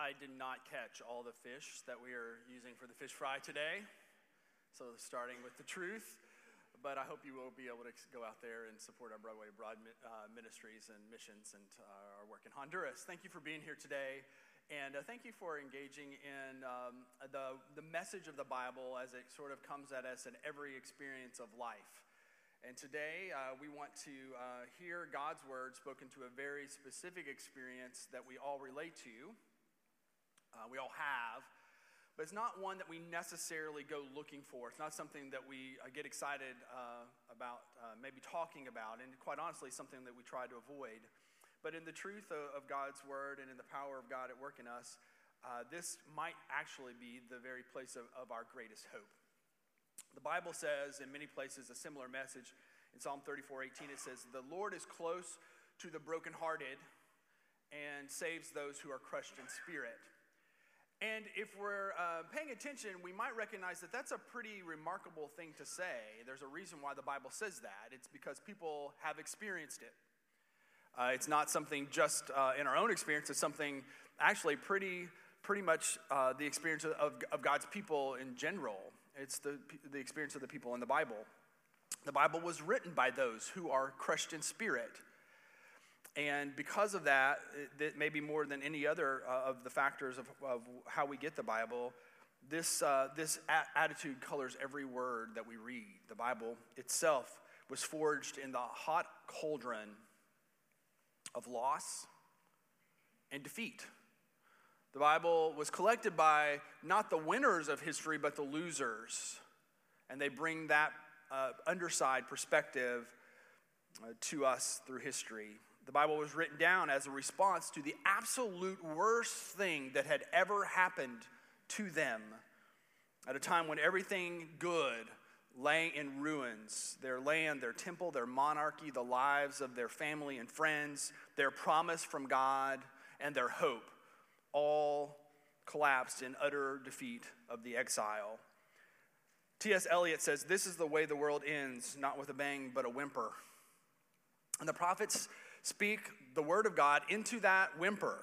I did not catch all the fish that we are using for the fish fry today. So starting with the truth, but I hope you will be able to go out there and support our Broadway Broad ministries and missions and our work in Honduras. Thank you for being here today, and thank you for engaging in the message of the Bible as it sort of comes at us in every experience of life. And today we want to hear God's word spoken to a very specific experience that we all relate to. We all have, but it's not one that we necessarily go looking for. It's not something that we get excited about maybe talking about, and quite honestly, something that we try to avoid. But in the truth of God's word and in the power of God at work in us, this might actually be the very place of our greatest hope. The Bible says in many places a similar message. In Psalm 34:18, it says, "The Lord is close to the brokenhearted and saves those who are crushed in spirit." And if we're paying attention, we might recognize that that's a pretty remarkable thing to say. There's a reason why the Bible says that. It's because people have experienced it. It's not something just in our own experience. It's something actually pretty much the experience of God's people in general. It's the experience of the people in the Bible. The Bible was written by those who are crushed in spirit. And because of that, maybe more than any other of the factors of how we get the Bible, this attitude colors every word that we read. The Bible itself was forged in the hot cauldron of loss and defeat. The Bible was collected by not the winners of history, but the losers. And they bring that underside perspective to us through history. The Bible was written down as a response to the absolute worst thing that had ever happened to them. At a time when everything good lay in ruins, their land, their temple, their monarchy, the lives of their family and friends, their promise from God, and their hope all collapsed in utter defeat of the exile. T.S. Eliot says, "This is the way the world ends, not with a bang, but a whimper." And the prophets speak the word of God into that whimper.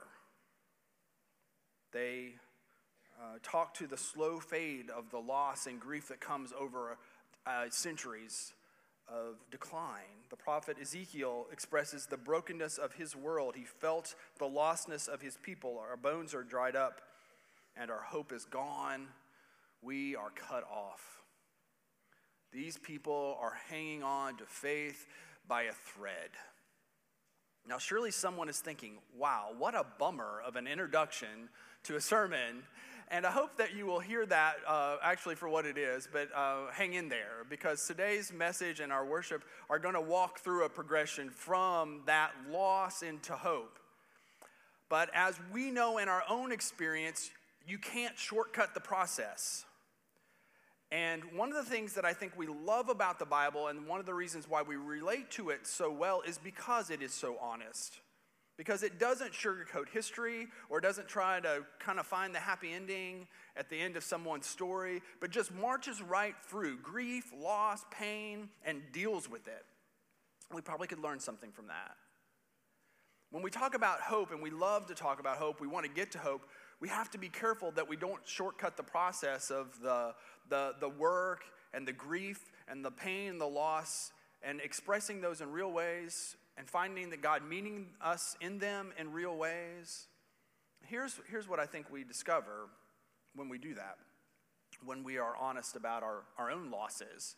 They talk to the slow fade of the loss and grief that comes over centuries of decline. The prophet Ezekiel expresses the brokenness of his world. He felt the lostness of his people. Our bones are dried up and our hope is gone. We are cut off. These people are hanging on to faith by a thread. Now, surely someone is thinking, wow, what a bummer of an introduction to a sermon. And I hope that you will hear that actually for what it is, but hang in there, because today's message and our worship are going to walk through a progression from that loss into hope. But as we know in our own experience, you can't shortcut the process. And one of the things that I think we love about the Bible, and one of the reasons why we relate to it so well, is because it is so honest. Because it doesn't sugarcoat history or doesn't try to kind of find the happy ending at the end of someone's story, but just marches right through grief, loss, pain, and deals with it. We probably could learn something from that. When we talk about hope, and we love to talk about hope, we want to get to hope, we have to be careful that we don't shortcut the process of the work and the grief and the pain and the loss, and expressing those in real ways and finding that God meeting us in them in real ways. Here's what I think we discover when we do that, when we are honest about our own losses,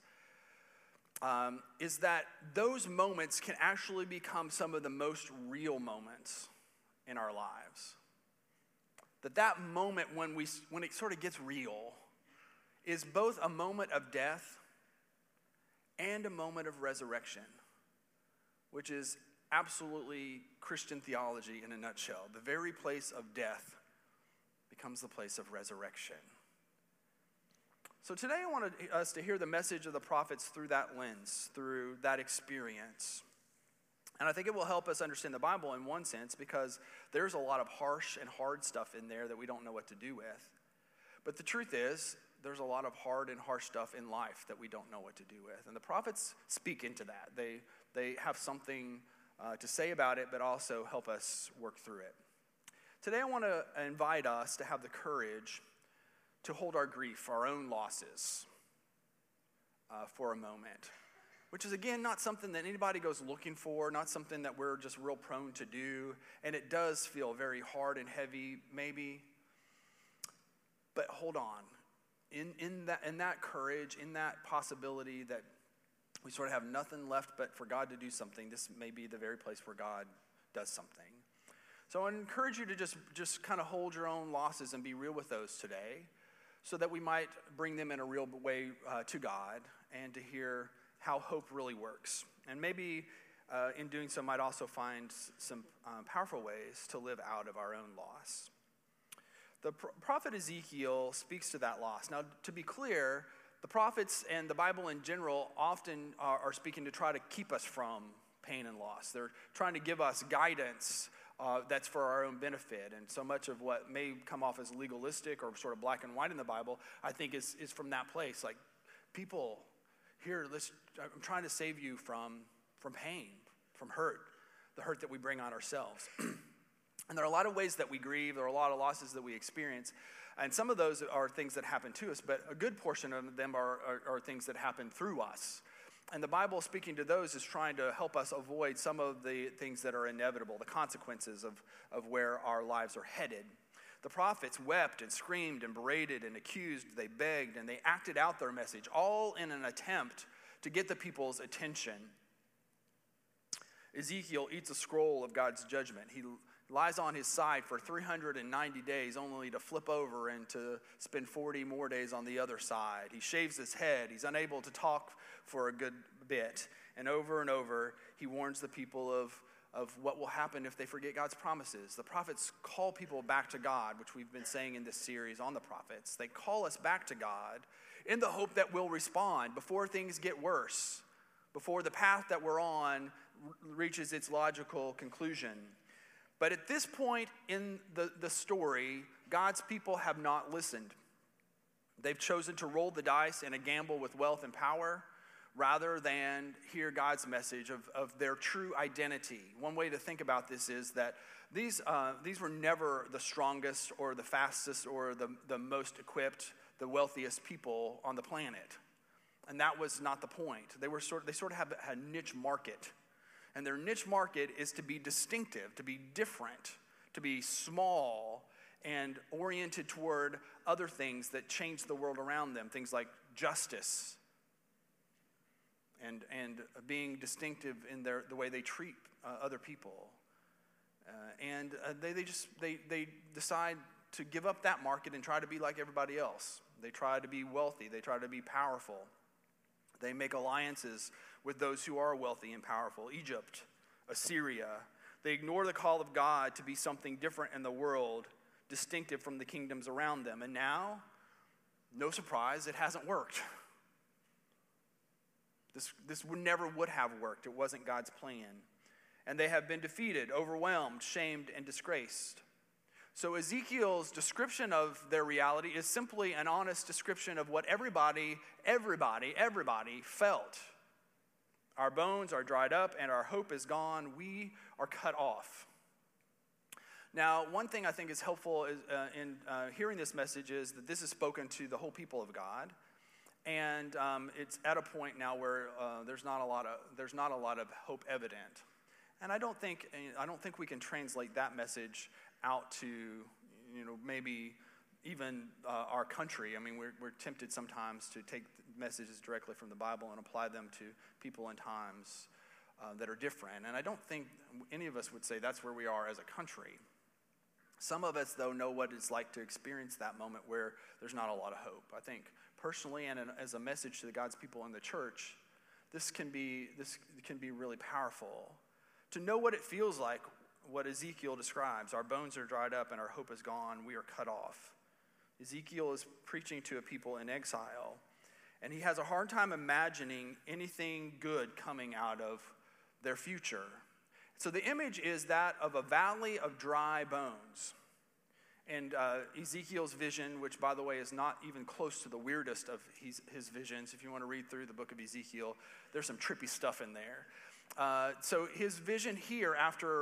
is that those moments can actually become some of the most real moments in our lives. That moment when it sort of gets real is both a moment of death and a moment of resurrection, which is absolutely Christian theology in a nutshell. The very place of death becomes the place of resurrection. So today I wanted us to hear the message of the prophets through that lens, through that experience. And I think it will help us understand the Bible in one sense, because there's a lot of harsh and hard stuff in there that we don't know what to do with. But the truth is, there's a lot of hard and harsh stuff in life that we don't know what to do with. And the prophets speak into that. They have something to say about it, but also help us work through it. Today I want to invite us to have the courage to hold our grief, our own losses, for a moment. Which is, again, not something that anybody goes looking for, not something that we're just real prone to do. And it does feel very hard and heavy, maybe. But hold on. In that courage, in that possibility that we sort of have nothing left but for God to do something, this may be the very place where God does something. So I encourage you to just kind of hold your own losses and be real with those today, so that we might bring them in a real way to God and to hear how hope really works. And maybe in doing so might also find some powerful ways to live out of our own loss. The prophet Ezekiel speaks to that loss. Now, to be clear, the prophets and the Bible in general often are speaking to try to keep us from pain and loss. They're trying to give us guidance that's for our own benefit. And so much of what may come off as legalistic or sort of black and white in the Bible, I think is from that place. Like, people, here, I'm trying to save you from pain, from hurt, the hurt that we bring on ourselves. And there are a lot of ways that we grieve. There are a lot of losses that we experience. And some of those are things that happen to us, but a good portion of them are things that happen through us. And the Bible, speaking to those, is trying to help us avoid some of the things that are inevitable, the consequences of where our lives are headed. The prophets wept and screamed and berated and accused. They begged and they acted out their message, all in an attempt to get the people's attention. Ezekiel eats a scroll of God's judgment. He lies on his side for 390 days, only to flip over and to spend 40 more days on the other side. He shaves his head. He's unable to talk for a good bit. And over, he warns the people of what will happen if they forget God's promises. The prophets call people back to God, which we've been saying in this series on the prophets. They call us back to God in the hope that we'll respond before things get worse, before the path that we're on reaches its logical conclusion. But at this point in the story, God's people have not listened. They've chosen to roll the dice in a gamble with wealth and power rather than hear God's message of their true identity. One way to think about this is that these were never the strongest or the fastest or the most equipped, the wealthiest people on the planet. And that was not the point. They sort of have a niche market. And their niche market is to be distinctive, to be different, to be small and oriented toward other things that change the world around them, things like justice and being distinctive in the way they treat other people. They decide to give up that market and try to be like everybody else. They try to be wealthy. They try to be powerful. They make alliances with those who are wealthy and powerful. Egypt, Assyria. They ignore the call of God to be something different in the world, distinctive from the kingdoms around them. And now, no surprise, it hasn't worked. This never would have worked. It wasn't God's plan. And they have been defeated, overwhelmed, shamed, and disgraced. So Ezekiel's description of their reality is simply an honest description of what everybody felt. Our bones are dried up and our hope is gone. We are cut off. Now, one thing I think is helpful in hearing this message is that this is spoken to the whole people of God. And it's at a point now where there's not a lot of hope evident. And I don't think we can translate that message out to, maybe even our country. I mean, we're tempted sometimes to take messages directly from the Bible and apply them to people in times that are different. And I don't think any of us would say that's where we are as a country. Some of us, though, know what it's like to experience that moment where there's not a lot of hope. I think personally and as a message to the God's people in the church, this can be really powerful. To know what it feels like, what Ezekiel describes. Our bones are dried up and our hope is gone. We are cut off. Ezekiel is preaching to a people in exile, and he has a hard time imagining anything good coming out of their future. So the image is that of a valley of dry bones. And Ezekiel's vision, which, by the way, is not even close to the weirdest of his visions. If you want to read through the book of Ezekiel, there's some trippy stuff in there. So his vision here, after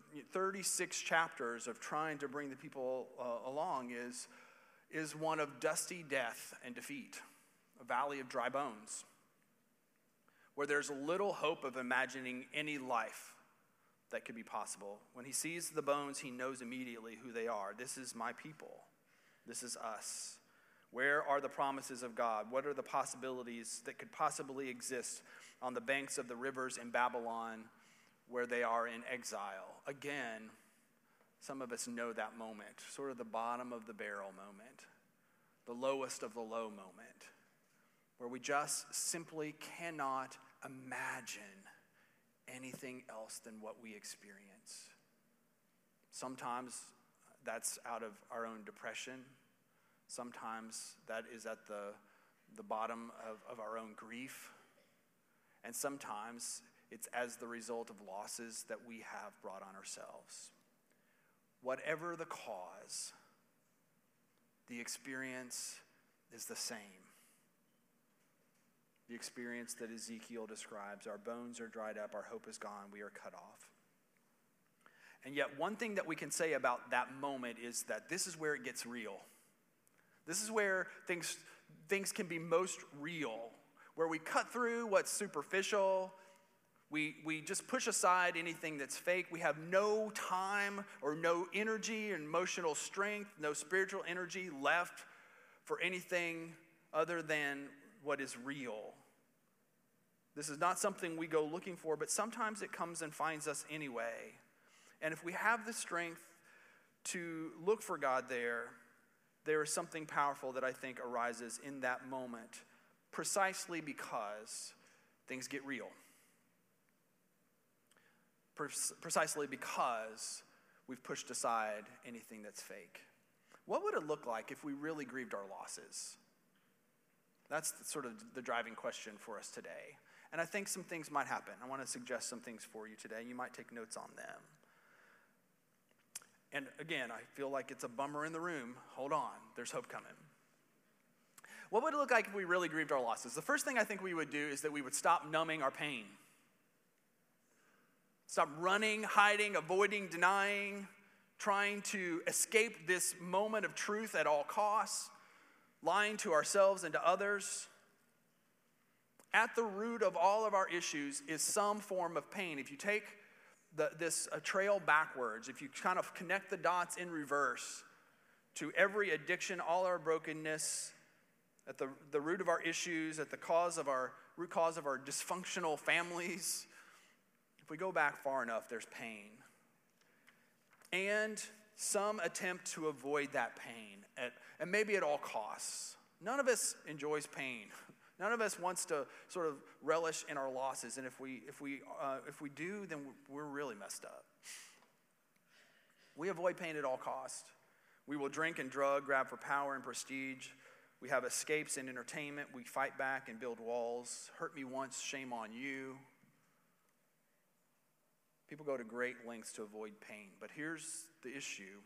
36 chapters of trying to bring the people along is one of dusty death and defeat, a valley of dry bones, where there's little hope of imagining any life that could be possible. When he sees the bones, he knows immediately who they are. This is my people. This is us. Where are the promises of God? What are the possibilities that could possibly exist on the banks of the rivers in Babylon where they are in exile? Again, some of us know that moment, sort of the bottom of the barrel moment, the lowest of the low moment, where we just simply cannot imagine anything else than what we experience. Sometimes that's out of our own depression. Sometimes that is at the bottom of our own grief. And sometimes it's as the result of losses that we have brought on ourselves. Whatever the cause, the experience is the same. The experience that Ezekiel describes: our bones are dried up, our hope is gone, we are cut off. And yet one thing that we can say about that moment is that this is where it gets real. This is where things can be most real, where we cut through what's superficial. We just push aside anything that's fake. We have no time or no energy, emotional strength, no spiritual energy left for anything other than what is real. This is not something we go looking for, but sometimes it comes and finds us anyway. And if we have the strength to look for God there is something powerful that I think arises in that moment, precisely because things get real. Precisely because we've pushed aside anything that's fake. What would it look like if we really grieved our losses? That's sort of the driving question for us today. And I think some things might happen. I want to suggest some things for you today. You might take notes on them. And again, I feel like it's a bummer in the room. Hold on, there's hope coming. What would it look like if we really grieved our losses? The first thing I think we would do is that we would stop numbing our pain. Stop running, hiding, avoiding, denying, trying to escape this moment of truth at all costs, lying to ourselves and to others. At the root of all of our issues is some form of pain. If you take this trail backwards, if you kind of connect the dots in reverse to every addiction, all our brokenness, at the root of our issues, at the root cause of our dysfunctional families, if we go back far enough, there's pain. And some attempt to avoid that pain, and maybe at all costs. None of us enjoys pain. None of us wants to sort of relish in our losses, and if we do, then we're really messed up. We avoid pain at all costs. We will drink and drug, grab for power and prestige. We have escapes and entertainment. We fight back and build walls. Hurt me once, shame on you. People go to great lengths to avoid pain, but here's the issue.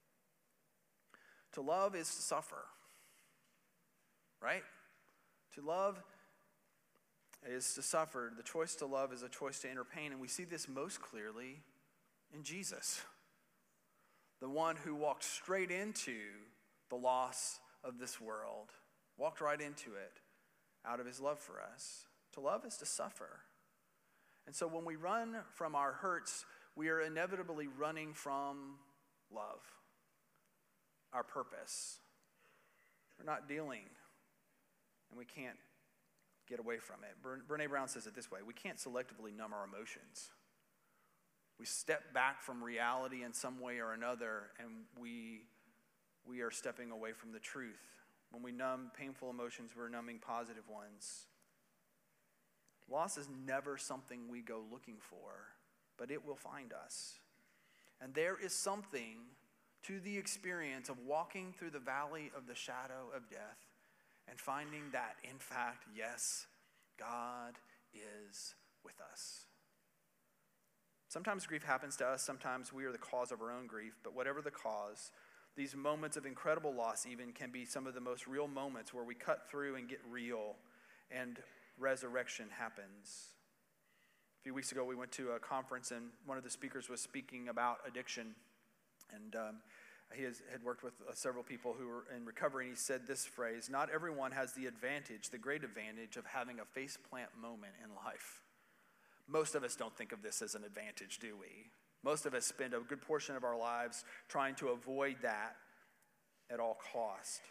To love is to suffer, right? To love is to suffer. The choice to love is a choice to enter pain, and we see this most clearly in Jesus, the one who walked straight into the loss of this world, walked right into it out of his love for us. To love is to suffer. And so when we run from our hurts, we are inevitably running from love, our purpose. We're not dealing, and we can't get away from it. Brené Brown says it this way: we can't selectively numb our emotions. We step back from reality in some way or another, and we are stepping away from the truth. When we numb painful emotions, we're numbing positive ones. Loss is never something we go looking for, but it will find us. And there is something to the experience of walking through the valley of the shadow of death and finding that, in fact, yes, God is with us. Sometimes grief happens to us. Sometimes we are the cause of our own grief. But whatever the cause, these moments of incredible loss even can be some of the most real moments where we cut through and get real and resurrection happens. A few weeks ago, we went to a conference, and one of the speakers was speaking about addiction. And he had worked with several people who were in recovery, and he said this phrase: not everyone has the advantage, the great advantage of having a faceplant moment in life. Most of us don't think of this as an advantage, do we? Most of us spend a good portion of our lives trying to avoid that at all cost.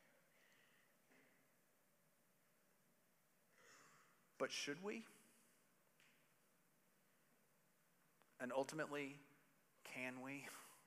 But should we? And ultimately, can we?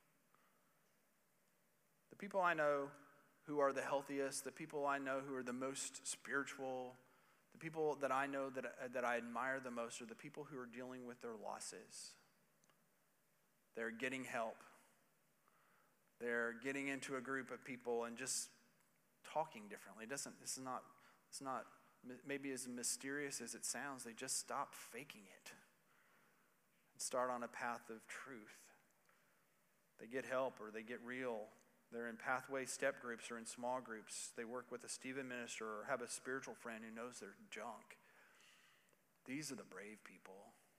The people I know who are the healthiest, the people I know who are the most spiritual, the people that I know that I admire the most are the people who are dealing with their losses. They're getting help. They're getting into a group of people and just talking differently. It's not maybe as mysterious as it sounds. They just stop faking it and start on a path of truth. They get help, or they get real. They're in pathway step groups or in small groups. They work with a Stephen minister or have a spiritual friend who knows their junk. These are the brave people.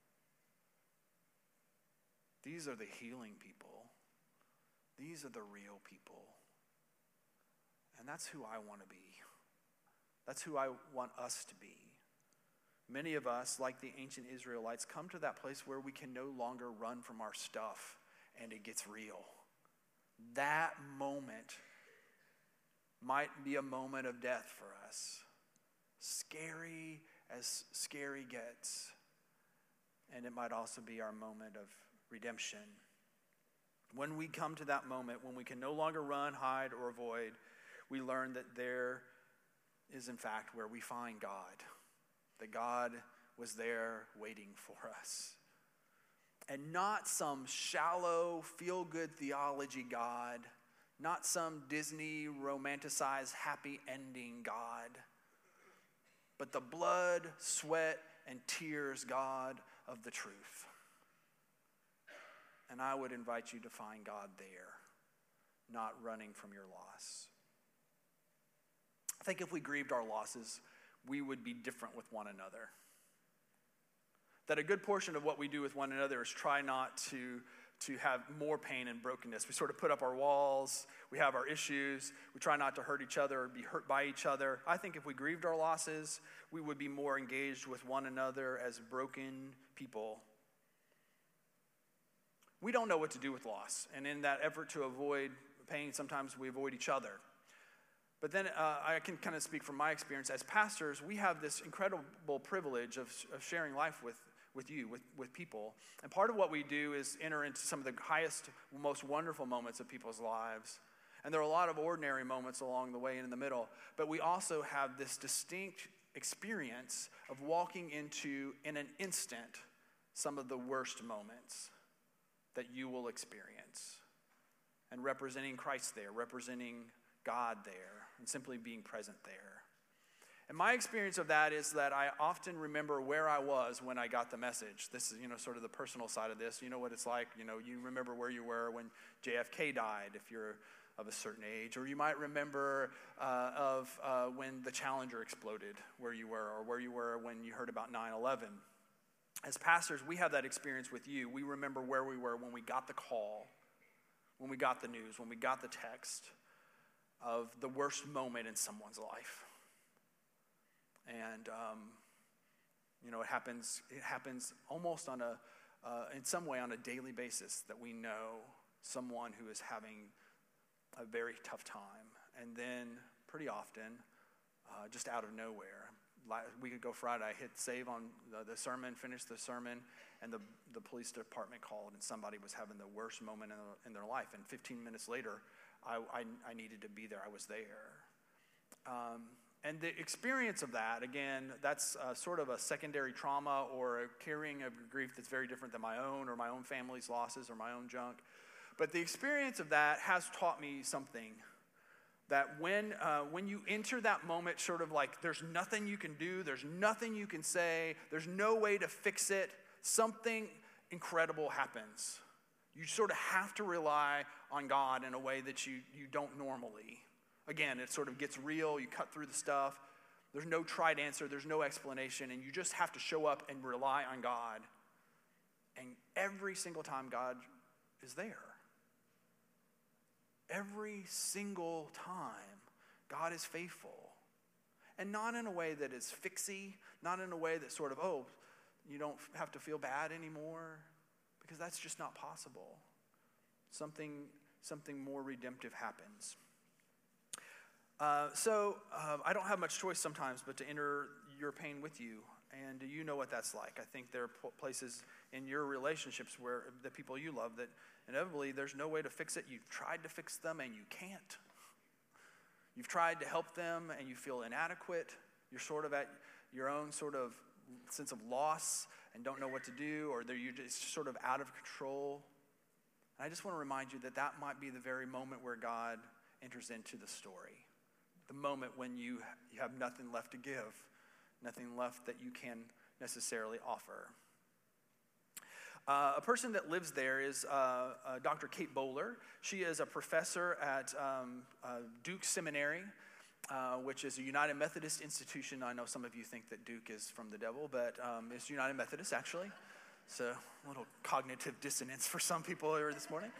These are the healing people. These are the real people. And that's who I want to be. That's who I want us to be. Many of us, like the ancient Israelites, come to that place where we can no longer run from our stuff and it gets real. That moment might be a moment of death for us. Scary as scary gets. And it might also be our moment of redemption. When we come to that moment, when we can no longer run, hide, or avoid, we learn that there is in fact where we find God. That God was there waiting for us. And not some shallow, feel-good theology God, not some Disney romanticized happy ending God, but the blood, sweat, and tears God of the truth. And I would invite you to find God there, not running from your loss. I think if we grieved our losses, we would be different with one another. That a good portion of what we do with one another is try not to have more pain and brokenness. We sort of put up our walls. We have our issues. We try not to hurt each other or be hurt by each other. I think if we grieved our losses, we would be more engaged with one another as broken people. We don't know what to do with loss. And in that effort to avoid pain, sometimes we avoid each other. But then I can kind of speak from my experience. As pastors, we have this incredible privilege of sharing life with you, with people. And part of what we do is enter into some of the highest, most wonderful moments of people's lives. And there are a lot of ordinary moments along the way and in the middle. But we also have this distinct experience of walking into, in an instant, some of the worst moments that you will experience. And representing Christ there, representing God there, and simply being present there. And my experience of that is that I often remember where I was when I got the message. This is, sort of the personal side of this. You know what it's like. You remember where you were when JFK died, if you're of a certain age. Or you might remember when the Challenger exploded, where you were, or where you were when you heard about 9/11. As pastors, we have that experience with you. We remember where we were when we got the call, when we got the news, when we got the text of the worst moment in someone's life. And, it happens almost in some way on a daily basis that we know someone who is having a very tough time. And then pretty often, just out of nowhere, a week ago Friday, I hit save on the sermon, finished the sermon, and the police department called, and somebody was having the worst moment in their life. And 15 minutes later, I needed to be there. I was there. And the experience of that, again, that's sort of a secondary trauma or a carrying of grief that's very different than my own or my own family's losses or my own junk. But the experience of that has taught me something. That when you enter that moment, sort of like there's nothing you can do, there's nothing you can say, there's no way to fix it, something incredible happens. You sort of have to rely on God in a way that you don't normally. Again, it sort of gets real. You cut through the stuff. There's no tried answer. There's no explanation. And you just have to show up and rely on God. And every single time God is there. Every single time God is faithful. And not in a way that is fixy, not in a way that sort of, oh, you don't have to feel bad anymore, because that's just not possible. Something more redemptive happens. So I don't have much choice sometimes but to enter your pain with you. And you know what that's like. I think there are places in your relationships where the people you love that inevitably there's no way to fix it. You've tried to fix them and you can't. You've tried to help them and you feel inadequate. You're sort of at your own sort of sense of loss and don't know what to do, or you're just sort of out of control. And I just want to remind you that that might be the very moment where God enters into the story. The moment when you have nothing left to give, nothing left that you can necessarily offer. A person that lives there is Dr. Kate Bowler. She is a professor at Duke Seminary, which is a United Methodist institution. I know some of you think that Duke is from the devil, but it's United Methodist, actually. So a little cognitive dissonance for some people here this morning.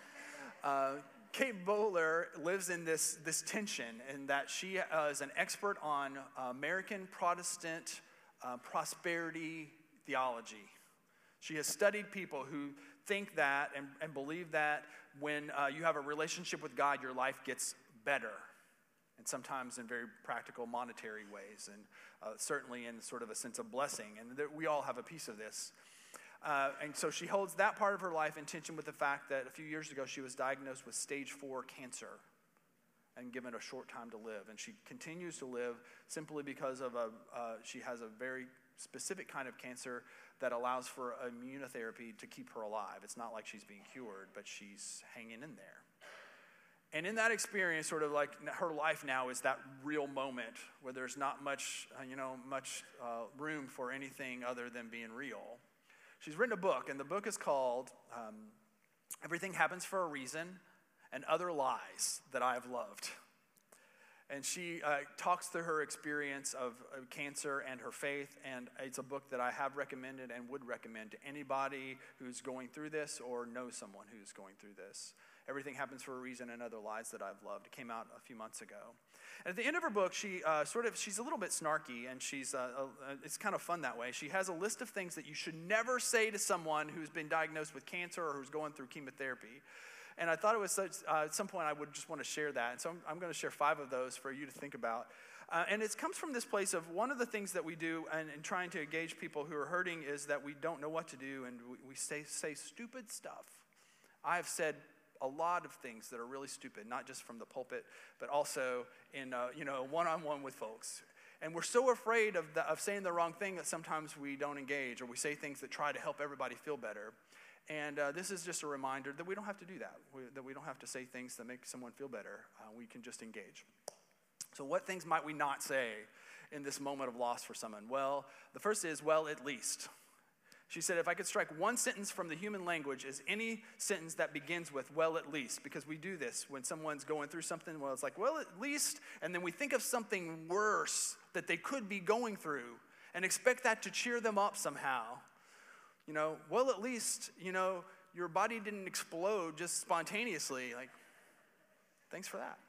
Kate Bowler lives in this tension in that she is an expert on American Protestant prosperity theology. She has studied people who think that and believe that when you have a relationship with God, your life gets better. And sometimes in very practical monetary ways, and certainly in sort of a sense of blessing. And we all have a piece of this. And so she holds that part of her life in tension with the fact that a few years ago she was diagnosed with stage 4 cancer and given a short time to live. And she continues to live simply because of she has a very specific kind of cancer that allows for immunotherapy to keep her alive. It's not like she's being cured, but she's hanging in there. And in that experience, sort of like her life now is that real moment where there's not much room for anything other than being real. She's written a book, and the book is called Everything Happens for a Reason and Other Lies That I Have Loved. And she talks through her experience of cancer and her faith, and it's a book that I have recommended and would recommend to anybody who's going through this or knows someone who's going through this. Everything Happens for a Reason and Other Lies That I've Loved. It came out a few months ago. And at the end of her book, she's a little bit snarky, and it's kind of fun that way. She has a list of things that you should never say to someone who's been diagnosed with cancer or who's going through chemotherapy. And I thought it was at some point I would just want to share that. And so I'm going to share 5 of those for you to think about. And it comes from this place of one of the things that we do in trying to engage people who are hurting is that we don't know what to do, and we say stupid stuff. I have said a lot of things that are really stupid, not just from the pulpit, but also in one-on-one with folks. And we're so afraid of saying the wrong thing that sometimes we don't engage, or we say things that try to help everybody feel better. And this is just a reminder that we don't have to do that, that we don't have to say things that make someone feel better. We can just engage. So what things might we not say in this moment of loss for someone? Well, the first is, well, at least. She said, if I could strike one sentence from the human language, is any sentence that begins with, well, at least. Because we do this when someone's going through something, well, it's like, well, at least. And then we think of something worse that they could be going through and expect that to cheer them up somehow. Well, at least, your body didn't explode just spontaneously. Like, thanks for that.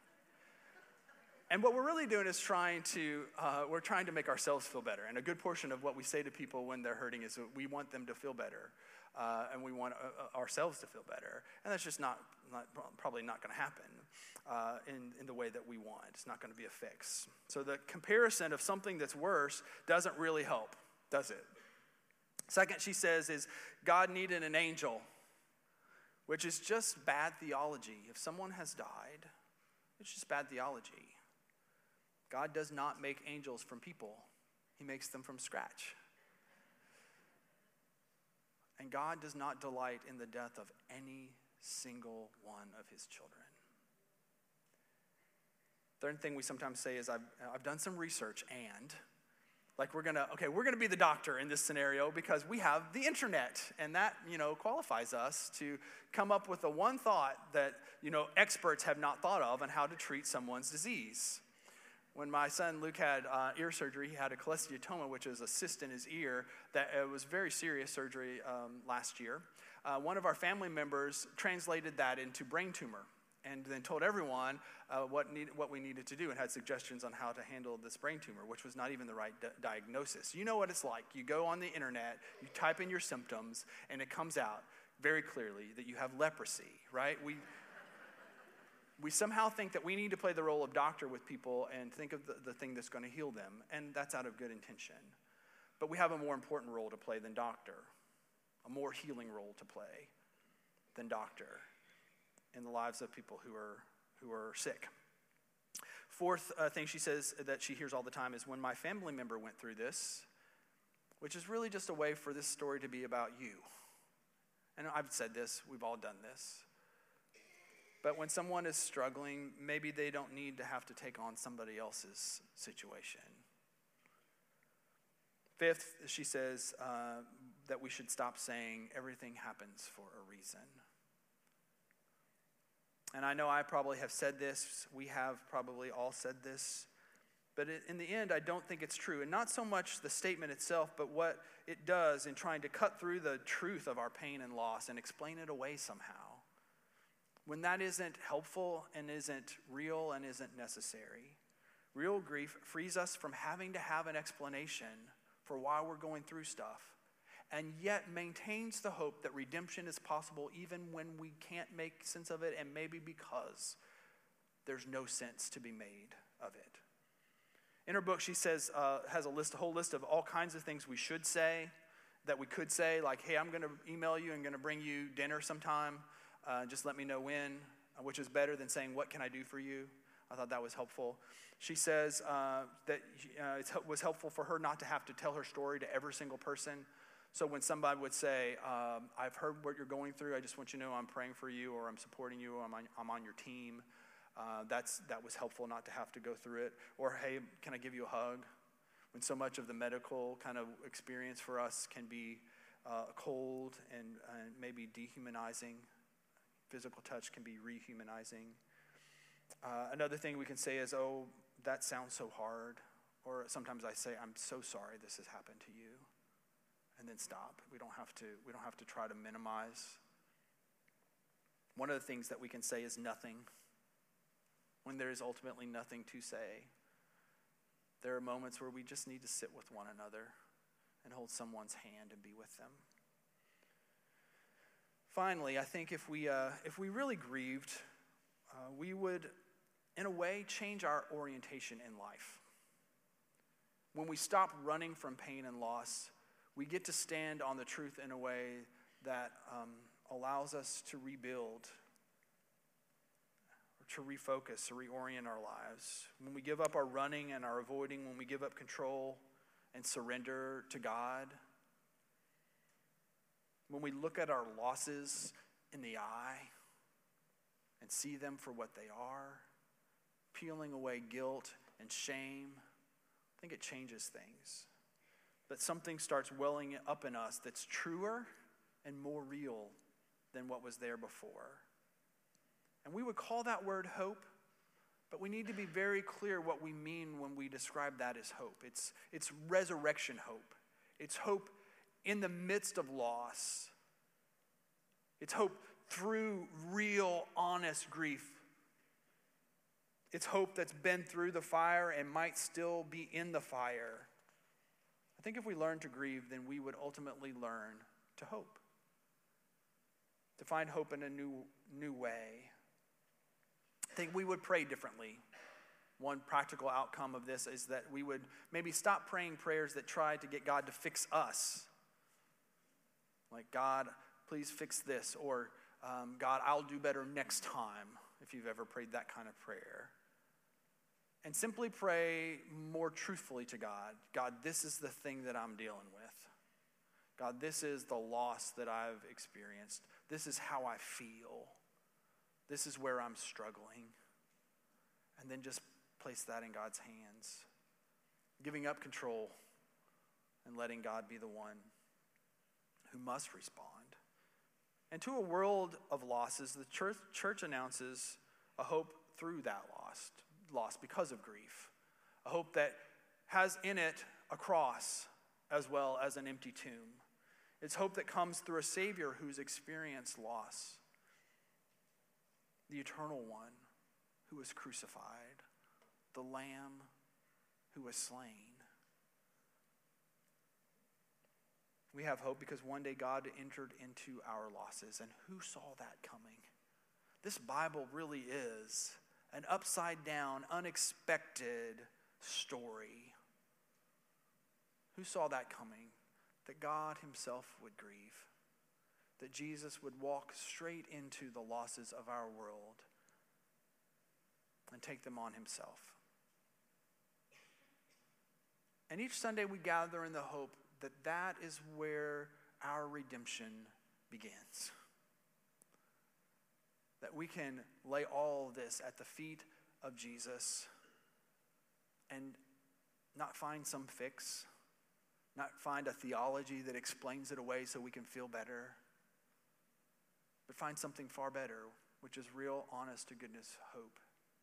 And what we're really doing is trying to make ourselves feel better. And a good portion of what we say to people when they're hurting is that we want them to feel better. And we want ourselves to feel better. And that's just probably not going to happen in the way that we want. It's not going to be a fix. So the comparison of something that's worse doesn't really help, does it? Second, she says, is God needed an angel, which is just bad theology. If someone has died, it's just bad theology. God does not make angels from people. He makes them from scratch. And God does not delight in the death of any single one of his children. Third thing we sometimes say is, I've done some research, and like we're gonna be the doctor in this scenario because we have the internet, and that qualifies us to come up with the one thought that experts have not thought of on how to treat someone's disease. When my son Luke had ear surgery, he had a cholesteatoma, which is a cyst in his ear. That it was very serious surgery last year. One of our family members translated that into brain tumor, and then told everyone what we needed to do, and had suggestions on how to handle this brain tumor, which was not even the right diagnosis. You know what it's like. You go on the internet, you type in your symptoms, and it comes out very clearly that you have leprosy, right? We somehow think that we need to play the role of doctor with people and think of the thing that's going to heal them, and that's out of good intention. But we have a more important role to play than doctor, a more healing role to play than doctor in the lives of people who are sick. Fourth thing she says that she hears all the time is, when my family member went through this, which is really just a way for this story to be about you. And I've said this, we've all done this. But when someone is struggling, maybe they don't need to have to take on somebody else's situation. Fifth, she says that we should stop saying everything happens for a reason. And I know I probably have said this, we have probably all said this, but in the end, I don't think it's true. And not so much the statement itself, but what it does in trying to cut through the truth of our pain and loss and explain it away somehow. When that isn't helpful and isn't real and isn't necessary. Real grief frees us from having to have an explanation for why we're going through stuff, and yet maintains the hope that redemption is possible even when we can't make sense of it, and maybe because there's no sense to be made of it. In her book, she says, has a whole list of all kinds of things we should say, that we could say, like, hey, I'm going to email you and going to bring you dinner sometime. Just let me know when, which is better than saying, what can I do for you? I thought that was helpful. She says that it was helpful for her not to have to tell her story to every single person. So when somebody would say, I've heard what you're going through, I just want you to know I'm praying for you, or I'm supporting you, or I'm on your team. That was helpful not to have to go through it. Or, hey, can I give you a hug? When so much of the medical kind of experience for us can be cold and maybe dehumanizing. Physical touch can be rehumanizing. Another thing we can say is, oh, that sounds so hard. Or sometimes I say, I'm so sorry this has happened to you. And then stop. We don't have to try to minimize. One of the things that we can say is nothing, when there is ultimately nothing to say. There are moments where we just need to sit with one another and hold someone's hand and be with them. Finally, I think if we really grieved, we would, in a way, change our orientation in life. When we stop running from pain and loss, we get to stand on the truth in a way that allows us to rebuild, or to refocus, to reorient our lives. When we give up our running and our avoiding, when we give up control and surrender to God, when we look at our losses in the eye and see them for what they are, peeling away guilt and shame, I think it changes things. That something starts welling up in us that's truer and more real than what was there before. And we would call that word hope, but we need to be very clear what we mean when we describe that as hope. It's resurrection hope. It's hope in the midst of loss. It's hope through real, honest grief. It's hope that's been through the fire and might still be in the fire. I think if we learn to grieve, then we would ultimately learn to hope. To find hope in a new way. I think we would pray differently. One practical outcome of this is that we would maybe stop praying prayers that try to get God to fix us. Like, God, please fix this. Or, God, I'll do better next time, if you've ever prayed that kind of prayer. And simply pray more truthfully to God. God, this is the thing that I'm dealing with. God, this is the loss that I've experienced. This is how I feel. This is where I'm struggling. And then just place that in God's hands. Giving up control and letting God be the one who must respond. And to a world of losses, the church announces a hope through that loss because of grief. a hope that has in it a cross as well as an empty tomb. It's hope that comes through a Savior who's experienced loss, the eternal one who was crucified, the Lamb who was slain. We have hope because one day God entered into our losses, and who saw that coming? This Bible really is an upside down, unexpected story. Who saw that coming? That God himself would grieve, that Jesus would walk straight into the losses of our world and take them on himself. And each Sunday we gather in the hope that that is where our redemption begins. That we can lay all of this at the feet of Jesus and not find some fix, not find a theology that explains it away so we can feel better, but find something far better, which is real, honest to goodness hope.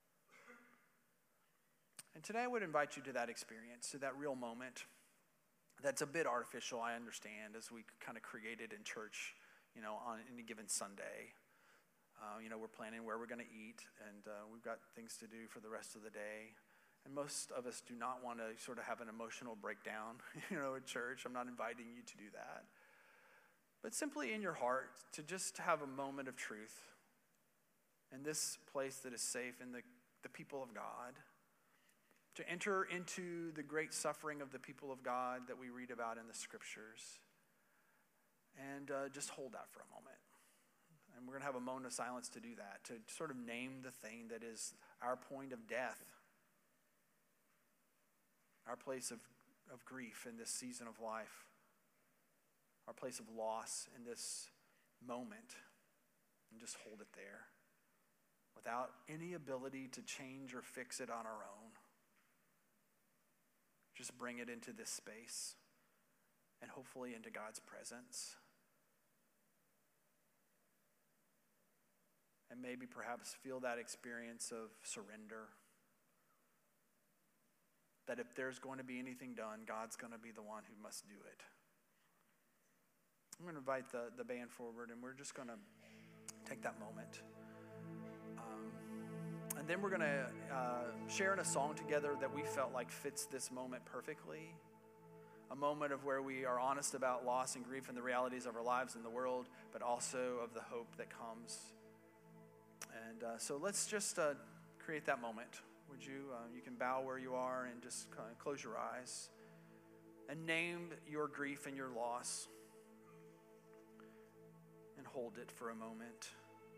And today I would invite you to that experience, to that real moment that's a bit artificial, I understand, as we kind of create it in church, on any given Sunday. We're planning where we're going to eat, and we've got things to do for the rest of the day. And most of us do not want to sort of have an emotional breakdown, at church. I'm not inviting you to do that. But simply in your heart, to just have a moment of truth in this place that is safe, in the people of God, to enter into the great suffering of the people of God that we read about in the scriptures, and just hold that for a moment. And we're going to have a moment of silence to do that, to sort of name the thing that is our point of death, our place of grief in this season of life, our place of loss in this moment, and just hold it there without any ability to change or fix it on our own. Just bring it into this space and hopefully into God's presence. And maybe perhaps feel that experience of surrender. That if there's going to be anything done, God's going to be the one who must do it. I'm going to invite the band forward, and we're just going to take that moment. And then we're going to share in a song together that we felt like fits this moment perfectly. A moment of where we are honest about loss and grief and the realities of our lives in the world, but also of the hope that comes. And so let's just create that moment. Would you? You can bow where you are and just kind of close your eyes and name your grief and your loss and hold it for a moment.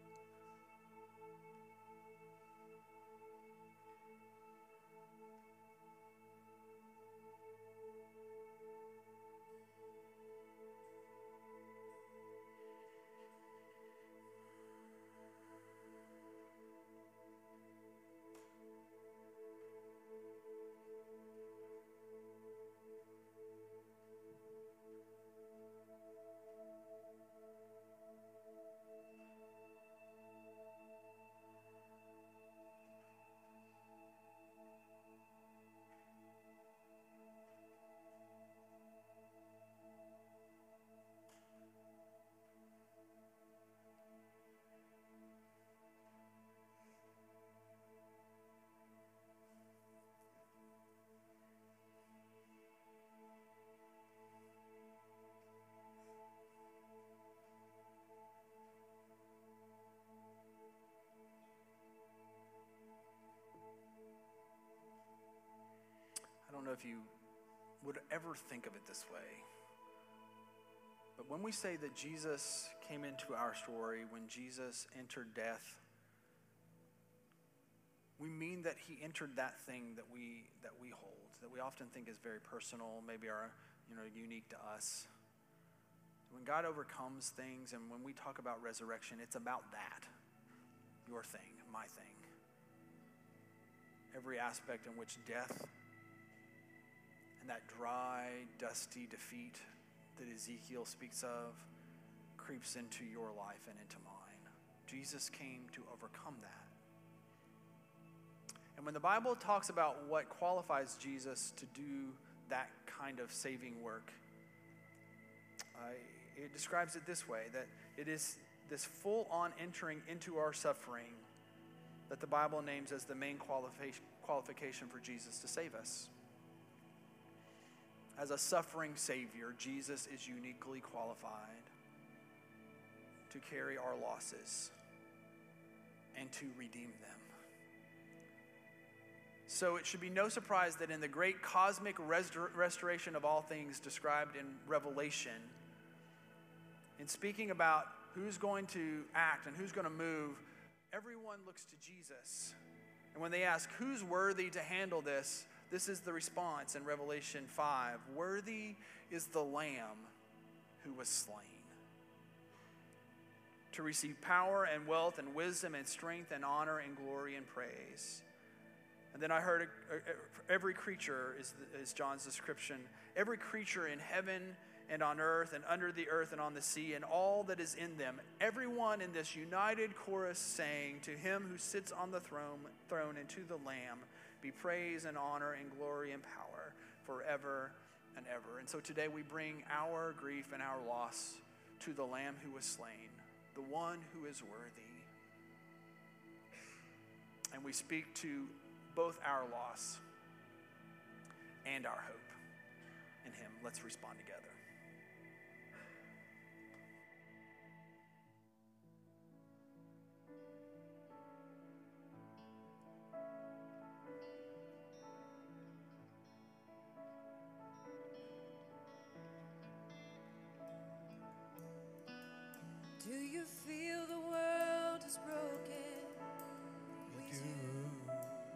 I don't know if you would ever think of it this way, but when we say that Jesus came into our story, when Jesus entered death, we mean that he entered that thing that we hold, that we often think is very personal, maybe are unique to us. When God overcomes things, and when we talk about resurrection, it's about that, your thing, my thing. Every aspect in which death and that dry, dusty defeat that Ezekiel speaks of creeps into your life and into mine. Jesus came to overcome that. And when the Bible talks about what qualifies Jesus to do that kind of saving work, it describes it this way, that it is this full-on entering into our suffering that the Bible names as the main qualification for Jesus to save us. As a suffering Savior, Jesus is uniquely qualified to carry our losses and to redeem them. So it should be no surprise that in the great cosmic restoration of all things described in Revelation, in speaking about who's going to act and who's going to move, everyone looks to Jesus. And when they ask, who's worthy to handle this, this is the response in Revelation 5. Worthy is the Lamb who was slain to receive power and wealth and wisdom and strength and honor and glory and praise. And then I heard every creature, is John's description, every creature in heaven and on earth and under the earth and on the sea and all that is in them, everyone in this united chorus saying, to him who sits on the throne and to the Lamb be praise and honor and glory and power forever and ever. And so today we bring our grief and our loss to the Lamb who was slain, the one who is worthy. And we speak to both our loss and our hope in him. Let's respond together. Do you feel the world is broken? We do.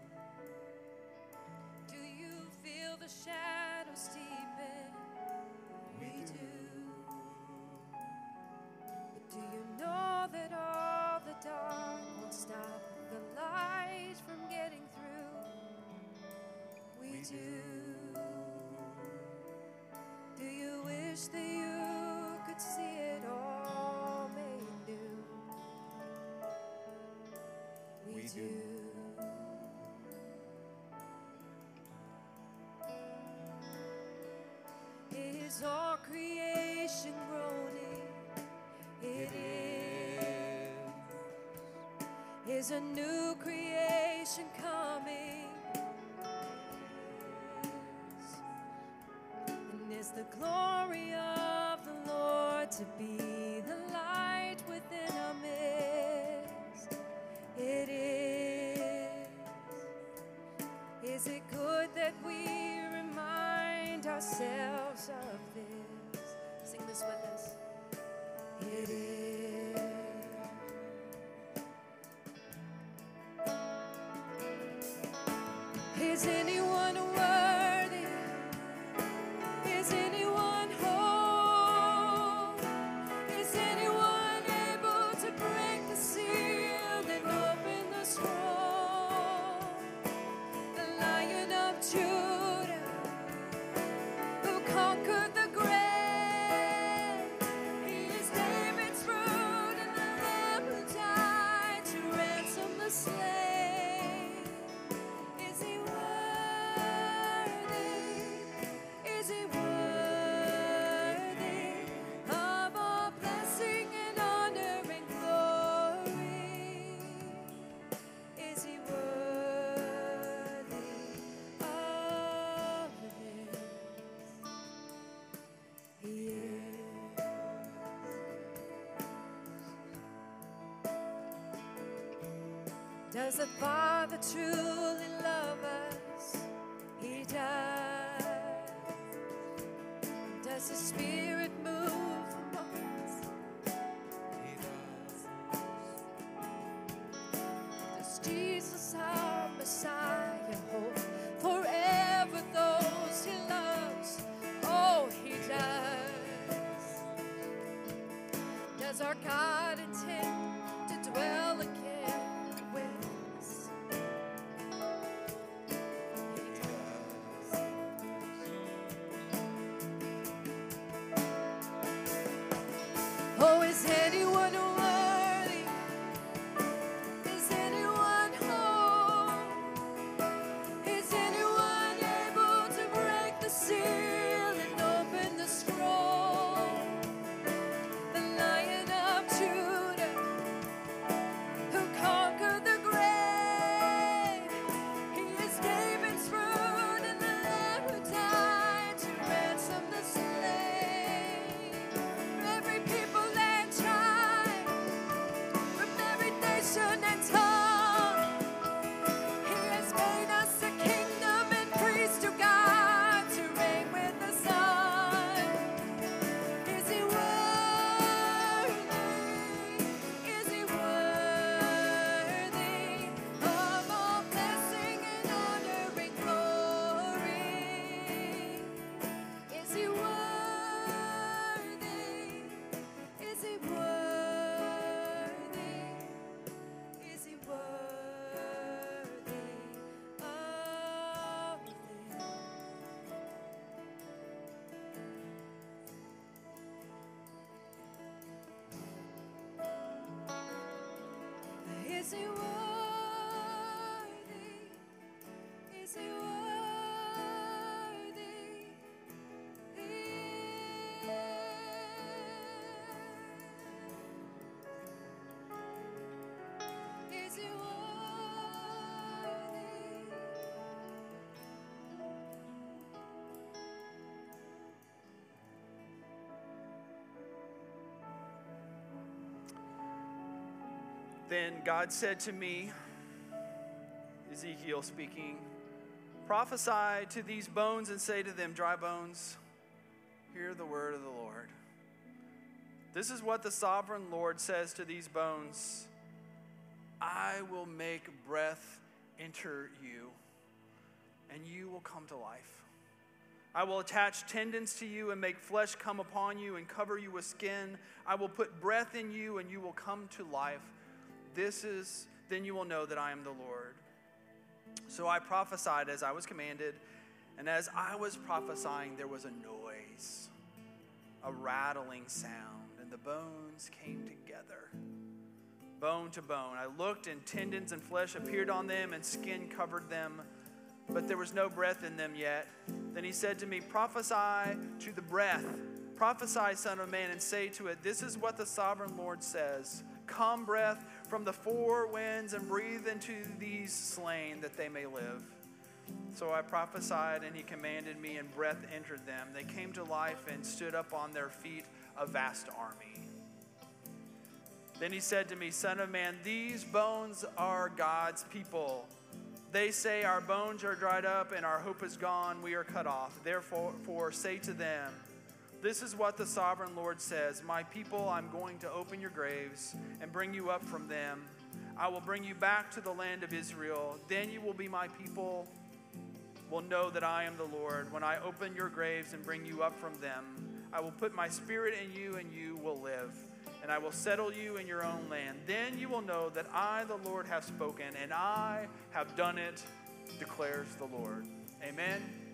Do you feel the shadows deepen? We do. But do you know that all the dark won't stop the light from getting through? We do. Do you wish that you could see it all made new? We do. Is all creation groaning? It is a new creation coming. And is the glory of the Lord to be the light within our midst? It is. Is it good that we remind ourselves of this? Sing this with us. It is. Is anyone worthy? Is anyone whole? Is anyone able to break the seal and open the scroll? The Lion of Judah, who conquered the grave. He is David's root and the Lamb who died to ransom the slain. Is he worthy? Is he worthy of all blessing and honor and glory? Is he worthy of this? He is. Does the Father truly love us? He does. Does His Spirit move among us? He does. Does Jesus, our Messiah, hold forever those He loves? Oh, He does. Does our God intend to dwell again with us? He does. Oh, is anyone worthy? Is anyone whole? he worthy? Is he worthy? Is he worthy? Then God said to me, Ezekiel speaking, prophesy to these bones and say to them, dry bones, hear the word of the Lord. This is what the sovereign Lord says to these bones. I will make breath enter you, and you will come to life. I will attach tendons to you and make flesh come upon you and cover you with skin. I will put breath in you, and you will come to life. Then you will know that I am the Lord. So I prophesied as I was commanded, and as I was prophesying, there was a noise, a rattling sound, and the bones came together, bone to bone. I looked, and tendons and flesh appeared on them, and skin covered them, but there was no breath in them yet. Then he said to me, prophesy to the breath. Prophesy, Son of Man, and say to it, this is what the sovereign Lord says. Come, breath from the four winds, and breathe into these slain that they may live. So I prophesied, and he commanded me, and breath entered them. They came to life and stood up on their feet, a vast army. Then he said to me, Son of man, these bones are God's people. They say, our bones are dried up, and our hope is gone. We are cut off. Therefore, say to them, this is what the sovereign Lord says. My people, I'm going to open your graves and bring you up from them. I will bring you back to the land of Israel. Then you will be my people, will know that I am the Lord. When I open your graves and bring you up from them, I will put my spirit in you, and you will live. And I will settle you in your own land. Then you will know that I, the Lord, have spoken, and I have done it, declares the Lord. Amen.